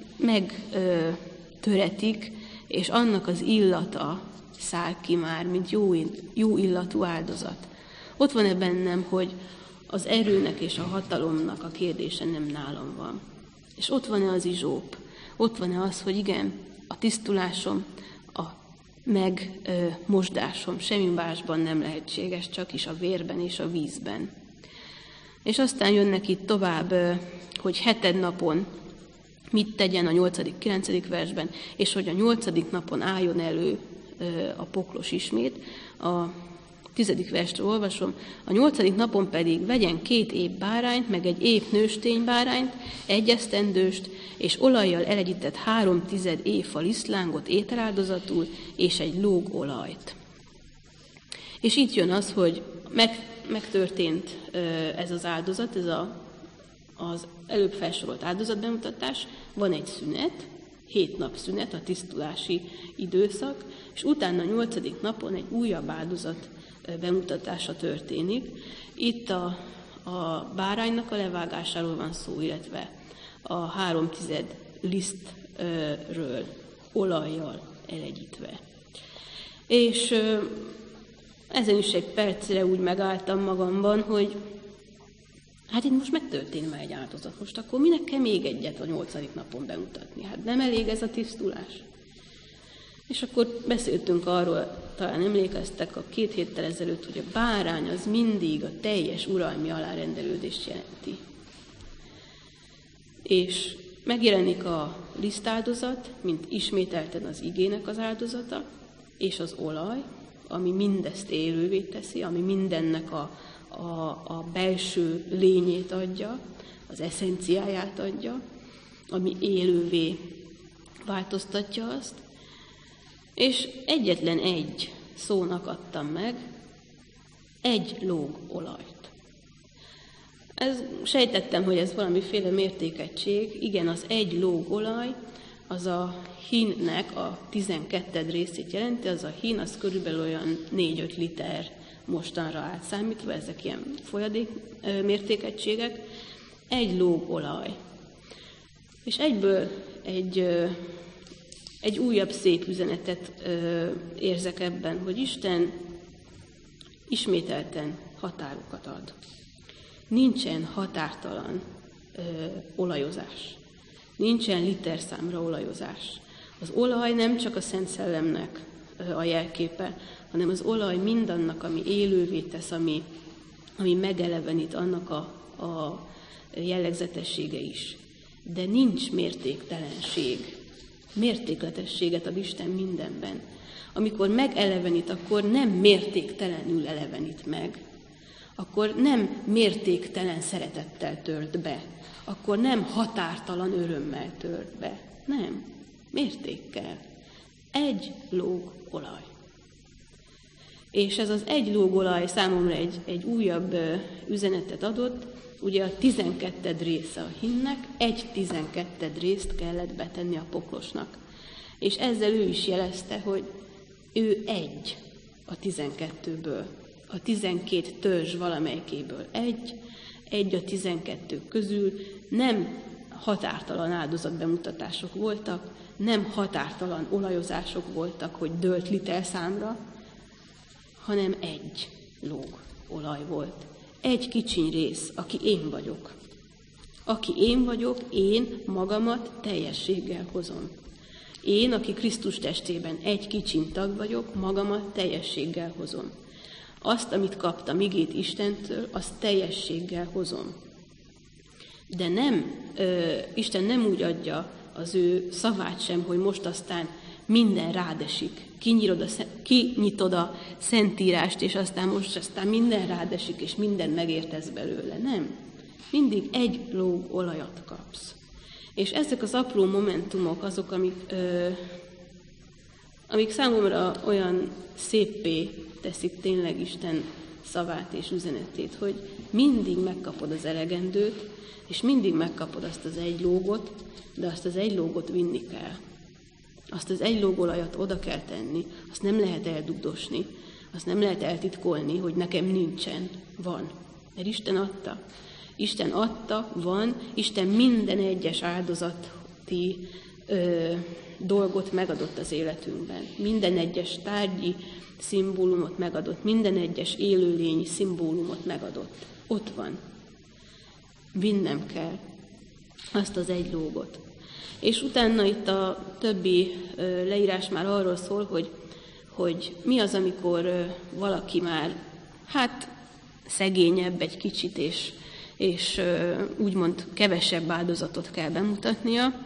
megtöretik, és annak az illata száll ki már, mint jó illatú áldozat. Ott van-e bennem, hogy az erőnek és a hatalomnak a kérdése nem nálam van. És ott van-e az izsóp? Ott van-e az, hogy igen, a tisztulásom, a megmosdásom semmi másban nem lehetséges, csak is a vérben és a vízben. És aztán jönnek itt tovább, hogy 7. napon mit tegyen a 8.-9. versben, és hogy a 8. napon álljon elő a poklos ismét. A 10. verstől olvasom. A 8. napon pedig vegyen 2 épp bárányt, meg egy épp nőstény bárányt, 1 esztendőst, és olajjal elegyített 3/10 éfa lisztlángot ételáldozatul, és egy lóg olajt. És itt jön az, hogy megtörtént ez az áldozat, ez az előbb felsorolt áldozatbemutatás, van egy szünet, 7 nap szünet, a tisztulási időszak, és utána a 8. napon egy újabb áldozat bemutatása történik. Itt a báránynak a levágásáról van szó, illetve a 3/10 lisztről olajjal elegyítve. És ezen is egy percre úgy megálltam magamban, hogy hát itt most megtörtént már egy áldozat. Most akkor minek kell még egyet a 8. napon bemutatni? Hát nem elég ez a tisztulás? És akkor beszéltünk arról, talán emlékeztek a 2 héttel ezelőtt, hogy a bárány az mindig a teljes uralmi alárendelődést jelenti. És megjelenik a lisztáldozat, mint ismételten az igének az áldozata, és az olaj, ami mindezt élővé teszi, ami mindennek a belső lényét adja, az eszenciáját adja, ami élővé változtatja azt, és egyetlen egy szónak adtam meg, egy lóg olajt. Sejtettem, hogy ez valamiféle mértékegység. Igen, az egy lóg olaj, az a hinnek a 12. részét jelenti, az a hin, az körülbelül olyan 4-5 liter mostanra átszámítva, ezek ilyen folyadék mértékegységek, egy lóg olaj. És egyből egy újabb szép üzenetet érzek ebben, hogy Isten ismételten határokat ad. Nincsen határtalan olajozás. Nincsen literszámra olajozás. Az olaj nem csak a Szent Szellemnek a jelképe, hanem az olaj mindannak, ami élővé tesz, ami megelevenít, annak a jellegzetessége is. De nincs mértéktelenség. Mértékletességet ad Isten mindenben. Amikor megelevenít, akkor nem mértéktelenül elevenít meg. Akkor nem mértéktelen szeretettel tört be. Akkor nem határtalan örömmel tört be. Nem. Mértékkel. Egy lóg olaj. És ez az egy lóg olaj számomra egy újabb üzenetet adott. Ugye a 12. része a hinnek, egy 12. részt kellett betenni a poklosnak. És ezzel ő is jelezte, hogy ő egy a 12-ből. A 12 törzs valamelyikéből egy a 12 közül. Nem határtalan áldozatbemutatások voltak, nem határtalan olajozások voltak, hogy dőlt literszámra, hanem egy lóg olaj volt. Egy kicsiny rész, aki én vagyok. Aki én vagyok, én magamat teljességgel hozom. Én, aki Krisztus testében egy kicsiny tag vagyok, magamat teljességgel hozom. Azt, amit kaptam igét Istentől, azt teljességgel hozom. De Isten nem úgy adja az ő szavát sem, hogy most aztán minden rád esik. Kinyitod a Szentírást, és aztán minden rád esik, és minden megértesz belőle. Nem. Mindig egy lóg olajat kapsz. És ezek az apró momentumok azok, amik számomra olyan széppé teszik tényleg Isten szavát és üzenetét, hogy mindig megkapod az elegendőt, és mindig megkapod azt az egy lógot, de azt az egy lógot vinni kell. Azt az egy lógolajat oda kell tenni, azt nem lehet eldugdosni, azt nem lehet eltitkolni, hogy nekem nincsen, van. Mert Isten adta. Isten adta, van, Isten minden egyes áldozati dolgot megadott az életünkben. Minden egyes tárgyi szimbólumot megadott, minden egyes élőlényi szimbólumot megadott. Ott van. Vinnem kell azt az egy lógot. És utána itt a többi leírás már arról szól, hogy mi az, amikor valaki már, szegényebb egy kicsit, és úgymond kevesebb áldozatot kell bemutatnia.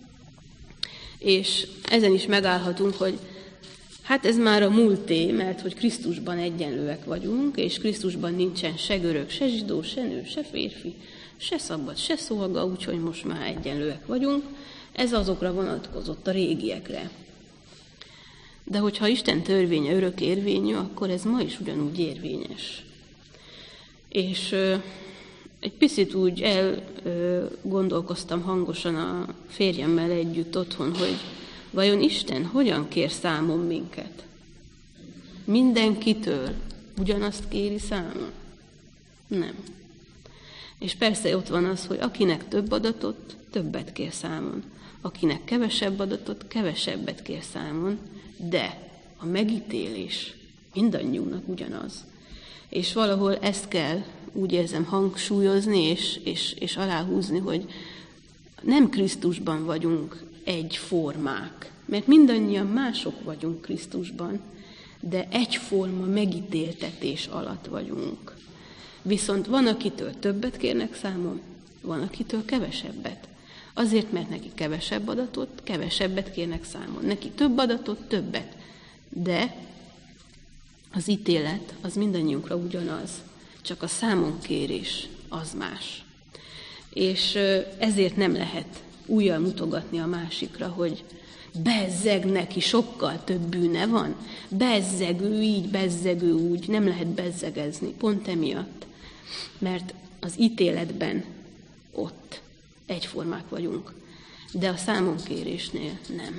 És ezen is megállhatunk, hogy ez már a múlté, mert hogy Krisztusban egyenlőek vagyunk, és Krisztusban nincsen se görög, se zsidó, se nő, se férfi, se szabad, se szolga, úgyhogy most már egyenlőek vagyunk. Ez azokra vonatkozott, a régiekre. De hogyha Isten törvénye örök érvényű, akkor ez ma is ugyanúgy érvényes. És egy picit úgy elgondolkoztam hangosan a férjemmel együtt otthon, hogy vajon Isten hogyan kér számon minket? Mindenkitől ugyanazt kéri számon? Nem. És persze ott van az, hogy akinek több adatot, többet kér számon. Akinek kevesebb adatot, kevesebbet kér számon, de a megítélés mindannyiunknak ugyanaz. És valahol ezt kell, úgy érzem, hangsúlyozni és aláhúzni, hogy nem Krisztusban vagyunk egyformák, mert mindannyian mások vagyunk Krisztusban, de egyforma megítéltetés alatt vagyunk. Viszont van, akitől többet kérnek számon, van, akitől kevesebbet. Azért, mert neki kevesebb adatot, kevesebbet kérnek számon. Neki több adatot, többet. De az ítélet az mindannyiunkra ugyanaz, csak a számonkérés az más. És ezért nem lehet újjal mutogatni a másikra, hogy bezzeg, neki sokkal több bűne van, bezzeg, ő így, bezzeg, ő úgy, nem lehet bezzegezni, pont emiatt, mert az ítéletben ott egyformák vagyunk, de a számonkérésnél nem.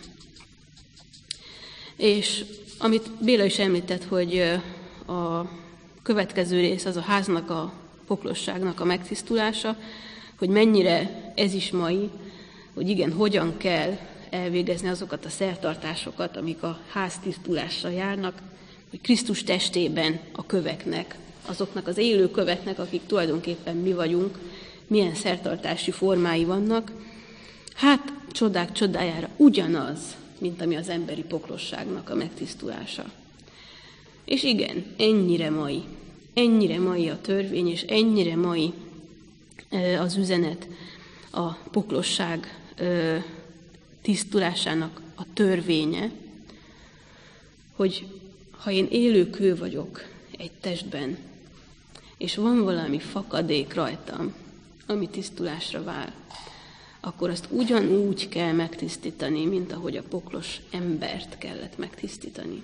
És amit Béla is említett, hogy a következő rész az a háznak, a poklosságnak a megtisztulása, hogy mennyire ez is mai, hogy igen, hogyan kell elvégezni azokat a szertartásokat, amik a ház tisztulással járnak, hogy Krisztus testében a köveknek, azoknak az élő köveknek, akik tulajdonképpen mi vagyunk, milyen szertartási formái vannak, hát csodák csodájára ugyanaz, mint ami az emberi poklosságnak a megtisztulása. És igen, ennyire mai a törvény, és ennyire mai az üzenet a poklosság tisztulásának a törvénye, hogy ha én élő kő vagyok egy testben, és van valami fakadék rajtam, ami tisztulásra vár, akkor azt ugyanúgy kell megtisztítani, mint ahogy a poklos embert kellett megtisztítani.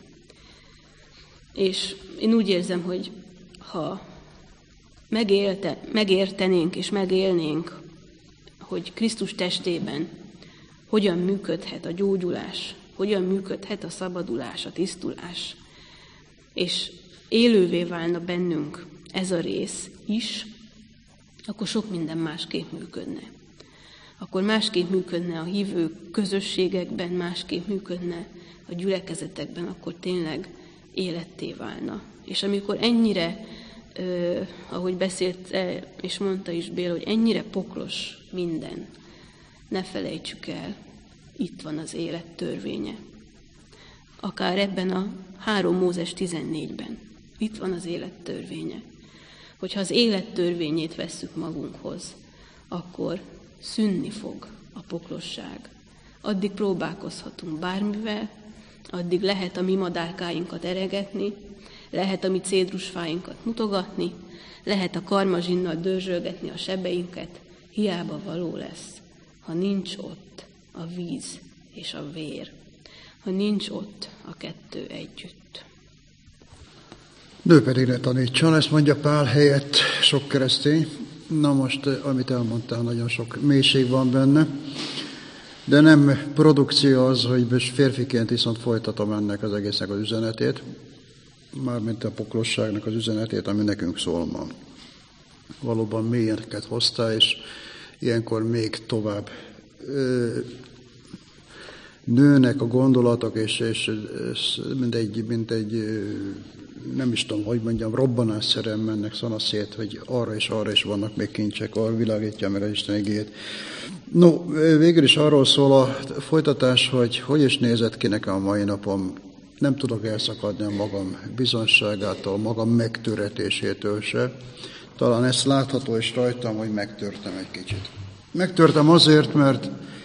És én úgy érzem, hogy ha megértenénk és megélnénk, hogy Krisztus testében hogyan működhet a gyógyulás, hogyan működhet a szabadulás, a tisztulás, és élővé válna bennünk ez a rész is, akkor sok minden másképp működne. Akkor másképp működne a hívő közösségekben, másképp működne a gyülekezetekben, akkor tényleg életté válna. És amikor ennyire, ahogy beszélt és mondta is Béla, hogy ennyire poklos minden, ne felejtsük el, itt van az élet törvénye. Akár ebben a 3 Mózes 14-ben. Itt van az élet törvénye. Hogyha az élet törvényét vesszük magunkhoz, akkor szűnni fog a poklosság. Addig próbálkozhatunk bármivel, addig lehet a mi madárkáinkat eregetni, lehet a mi cédrusfáinkat mutogatni, lehet a karmazsinnal dörzsölgetni a sebeinket, hiába való lesz, ha nincs ott a víz és a vér, ha nincs ott a kettő együtt. Nő pedig ne tanítson, ezt mondja Pál helyett sok keresztény. Na most, amit elmondtál, nagyon sok mélység van benne, de nem produkció az, hogy most férfiként viszont folytatom ennek az egésznek az üzenetét, mármint a poklosságnak az üzenetét, ami nekünk szól ma. Valóban mélyeket hoztál, és ilyenkor még tovább nőnek a gondolatok, és mint egy nem is tudom, hogy mondjam, robbanásszerűen mennek szanaszét, hogy arra is vannak még kincsek, arra világítja meg az Isten igéjét. No, végül is arról szól a folytatás, hogy is nézett ki nekem a mai napom. Nem tudok elszakadni a magam bizonságától, magam megtöretésétől se. Talán ezt látható is rajtam, hogy megtörtem egy kicsit. Megtörtem azért, mert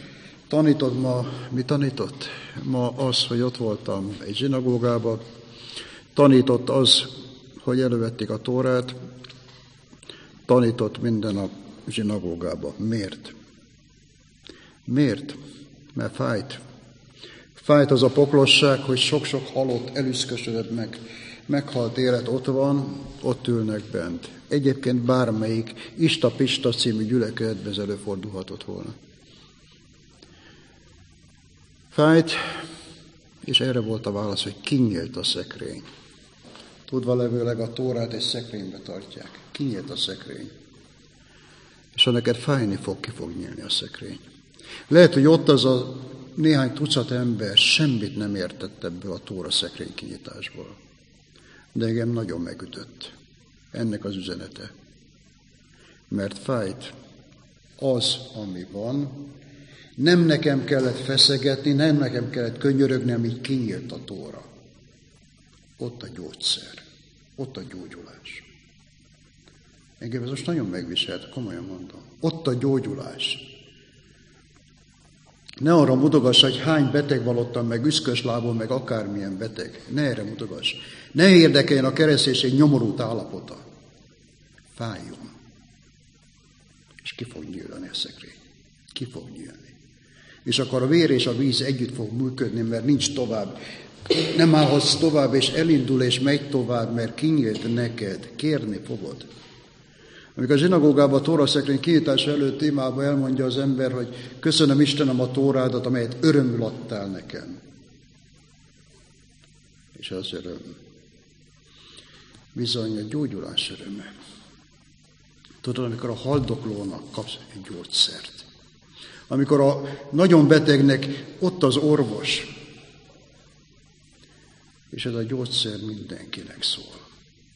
mi tanított? Ma az, hogy ott voltam egy zsinagógában, tanított az, hogy elővették a Tórát, tanított minden a zsinagógába. Miért? Miért? Mert fájt. Fájt az a poklosság, hogy sok-sok halott, elüszkösödött meghalt élet ott van, ott ülnek bent. Egyébként bármelyik Ista-Pista című gyülekezetben ez előfordulhatott volna. Fájt, és erre volt a válasz, hogy kinyílt a szekrény. Tudva levőleg a Tórát egy szekrénybe tartják. Kinyílt a szekrény. És ha neked fájni fog, ki fog nyílni a szekrény. Lehet, hogy ott az a néhány tucat ember semmit nem értett ebből a Tóra szekrény kinyitásból. De engem nagyon megütött ennek az üzenete. Mert fájt az, ami van, nem nekem kellett feszegetni, nem nekem kellett könyörögni, amíg kinyílt a Tóra. Ott a gyógyszer, ott a gyógyulás. Engem ez most nagyon megviselt, komolyan mondom. Ott a gyógyulás. Ne arra mutogass, hogy hány beteg van ottan, meg üszkös lábon, meg akármilyen beteg. Ne erre mutogass. Ne érdekeljen a kereszténység nyomorult állapota. Fájjon. És ki fog nyílni a szekrény. Ki fog nyílni. És akkor a vér és a víz együtt fog működni, mert nincs tovább. Nem állhatsz tovább, és elindul, és megy tovább, mert kinyílt neked. Kérni fogod. Amikor a zsinagógában a tóraszekrény kinyitás előtt témában elmondja az ember, hogy köszönöm Istenem a tórádat, amelyet örömül adtál nekem. És az öröm. Bizony a gyógyulás öröme. Tudod, amikor a haldoklónak kapsz egy gyógyszert. Amikor a nagyon betegnek ott az orvos, és ez a gyógyszer mindenkinek szól.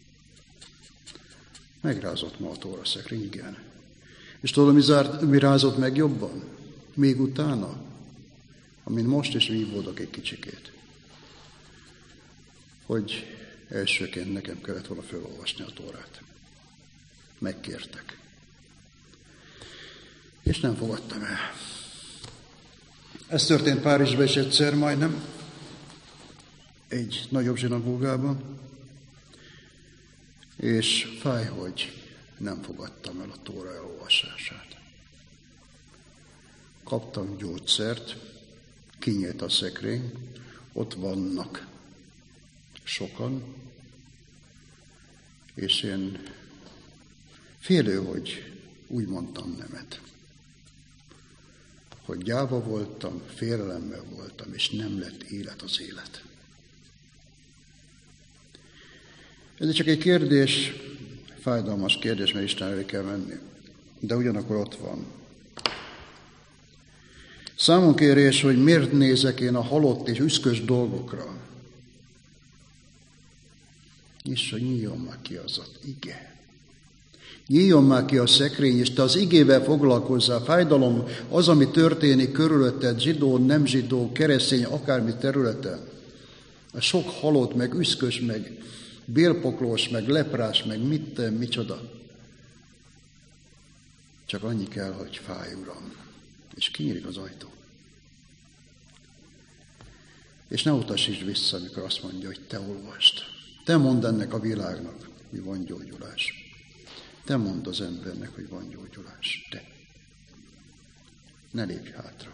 Megrázott ma a tóraszekrény, igen. És tudod, mi rázott meg jobban? Még utána, amin most is vívódok egy kicsikét. Hogy elsőként nekem kellett volna felolvasni a tórát. Megkértek. És nem fogadtam el. Ez történt Párizsban is egyszer majdnem, egy nagyobb zsinagógában, és fáj, hogy nem fogadtam el a tóra elolvasását. Kaptam gyógyszert, kinyílt a szekrény, ott vannak sokan, és én félő, hogy úgy mondtam nemet. Hogy gyáva voltam, félelemmel voltam, és nem lett élet az élet. Ez csak egy kérdés, fájdalmas kérdés, mert Isten elé kell menni. De ugyanakkor ott van. Számonkérés, hogy miért nézek én a halott és üszkös dolgokra. És hogy nyíljon már ki az ige. Nyíljon már ki a szekrény, és te az igével foglalkozzál. Fájdalom az, ami történik körülötted, zsidó, nem zsidó, keresztény, akármi területen. A sok halott, meg üszkös, meg bélpoklós, meg leprás, meg micsoda. Csak annyi kell, hogy fáj, Uram. És kinyílik az ajtó. És ne utasítsd vissza, amikor azt mondja, hogy te olvasd. Te mondd ennek a világnak, hogy van gyógyulás. Te mondd az embernek, hogy van gyógyulás. Te. Ne lépj hátra.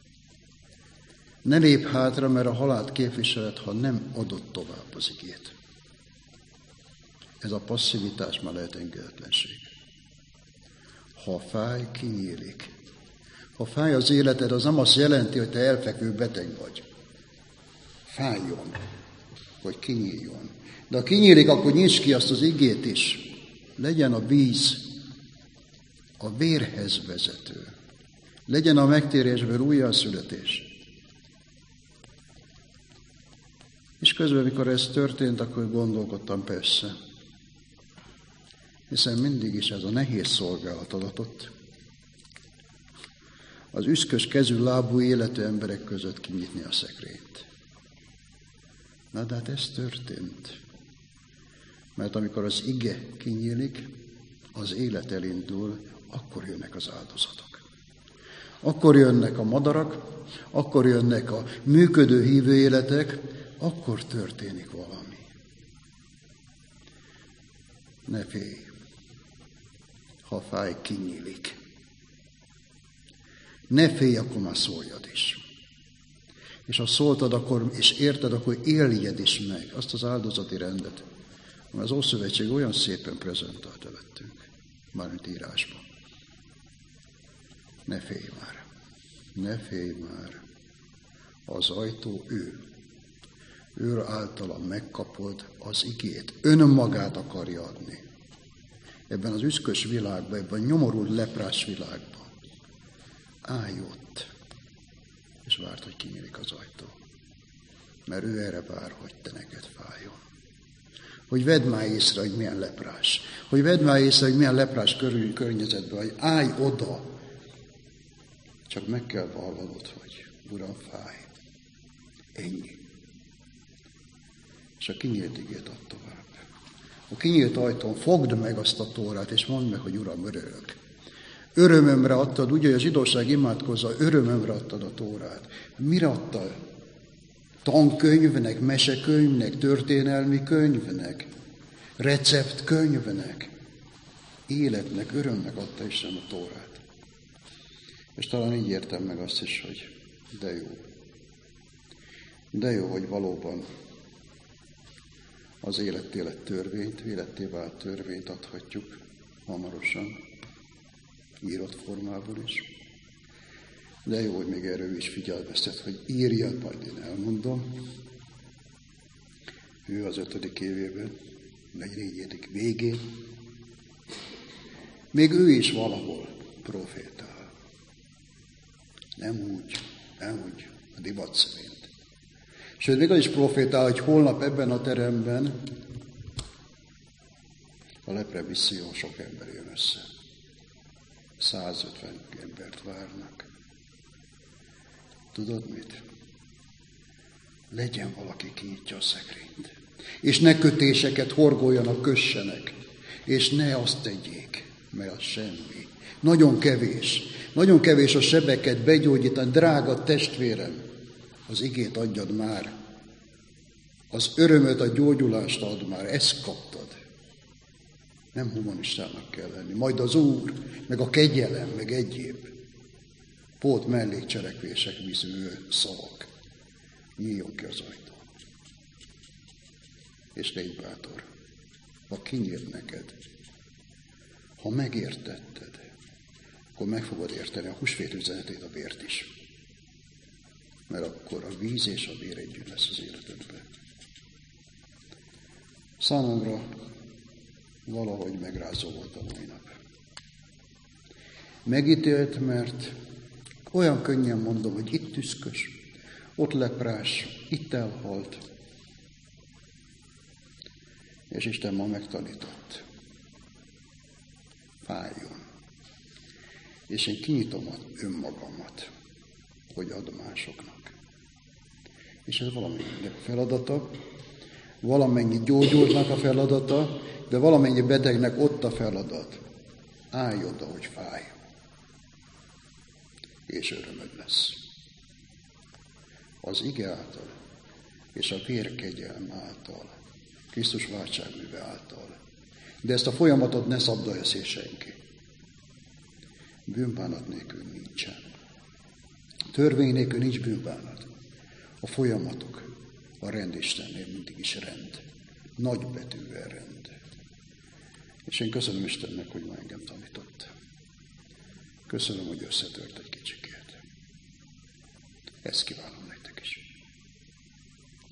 Ne lépj hátra, mert a halált képviseled, ha nem adod tovább az igét. Ez a passzivitás már lehet engedetlenség. Ha fáj, kinyílik. Ha fáj az életed, az nem azt jelenti, hogy te elfekvő beteg vagy. Fájjon, hogy kinyíljon. De ha kinyílik, akkor nyisd ki azt az igét is. Legyen a víz a vérhez vezető. Legyen a megtérésből újjászületés. És közben, mikor ez történt, akkor gondolkodtam persze. Hiszen mindig is ez a nehéz szolgálat adatott. Az üszkös kezű, lábú életű emberek között kinyitni a szekrényt. Na de hát ez történt. Mert amikor az ige kinyílik, az élet elindul, akkor jönnek az áldozatok. Akkor jönnek a madarak, akkor jönnek a működő hívő életek, akkor történik valami. Ne félj, ha fáj, kinyílik. Ne félj, akkor már szóljad is. És ha szóltad, akkor, és érted, akkor éljed is meg azt az áldozati rendet, mert az Ószövetség olyan szépen prezentálta vettünk, mármint írásban. Ne félj már, ne félj már. Az ajtó ő. Ő általa megkapod az igét. Önmagát akarja adni. Ebben az üszkös világban, ebben a nyomorult leprás világban. Állj ott, és várd, hogy kinyílik az ajtó. Mert ő erre vár, hogy te neked fájjon. Hogy vedd már észre, hogy milyen leprás. Hogy vedd már észre, hogy milyen leprás környezetben vagy. Állj oda. Csak meg kell vallanod, hogy Uram, fáj. Ennyi. És a kinyílt igét add tovább. A kinyílt ajtón fogd meg azt a tórát, és mondd meg, hogy Uram, örülök. Örömömre adtad, ugye a zsidóság imádkozza, örömömre adtad a tórát. Mire adtad? Tankönyvnek, mesekönyvnek, történelmi könyvnek, receptkönyvnek, életnek, örömnek adta Isten a tórát. És talán így értem meg azt is, hogy De jó. De jó, hogy valóban az életté vált törvényt adhatjuk hamarosan, írott formában is. De jó, hogy még erről is figyelmeztet, hogy írjad, majd én elmondom. Ő az 5. évében, 4. végén. Még ő is valahol profétál. Nem úgy a divat szerint. Sőt, még az is profétál, hogy holnap ebben a teremben a lepre misszión sok ember jön össze. 150 embert várnak. Tudod mit? Legyen valaki, ki nyitja a szekrényt. És ne kötéseket horgoljanak, kössenek. És ne azt tegyék, mert az semmi. Nagyon kevés a sebeket begyógyítani. Drága testvérem, az igét adjad már. Az örömöt, a gyógyulást add már. Ezt kaptad. Nem humanistának kell lenni. Majd az Úr, meg a kegyelem, meg egyéb pót mellékcselekvések, vízű szavak. Nyíljon ki az ajtó. És légy bátor. Ha kinyílt neked, ha megértetted, akkor meg fogod érteni a húsvét üzenetét, a bért is. Mert akkor a víz és a bér együtt lesz az életedben. Számomra valahogy megrázó volt a mai nap. Megítélt, mert olyan könnyen mondom, hogy itt tüszkös, ott leprás, itt elhalt. És Isten ma megtanított. Fájjon. És én kinyitom önmagamat, hogy ad másoknak. És ez valamennyi feladata, valamennyi gyógyultnak a feladata, de valamennyi betegnek ott a feladat. Állj oda, hogy fáj. És örömöd lesz. Az ige által, és a vér kegyelme által, Krisztus váltságműve által. De ezt a folyamatot ne szabdalja szét senki. Bűnbánat nélkül nincsen. Törvény nélkül nincs bűnbánat. A folyamatok, a rend Istennél mindig is rend. Nagybetűvel rend. És én köszönöm Istennek, hogy ma engem tanított. Köszönöm, hogy összetört egy kicsikét. Ezt kívánom.